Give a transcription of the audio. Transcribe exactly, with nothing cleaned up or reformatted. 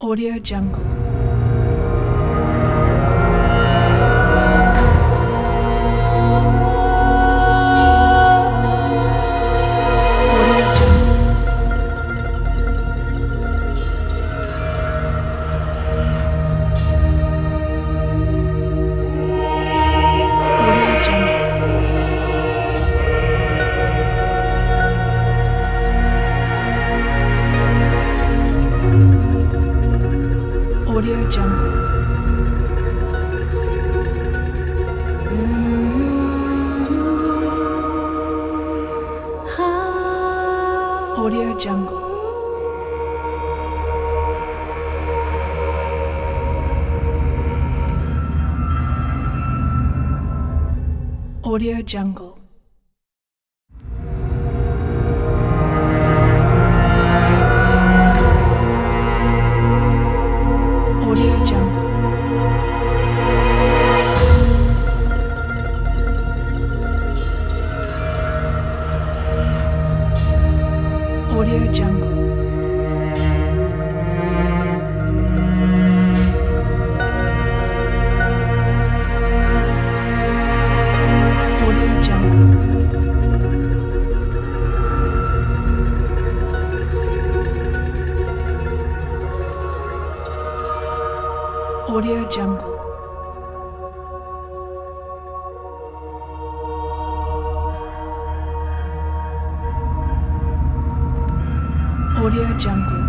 Audio Jungle. Audio Jungle. Audio Jungle. Audio Jungle. Audio Jungle. Audio Jungle. Audio Jungle. Audio Jungle. Audio Jungle.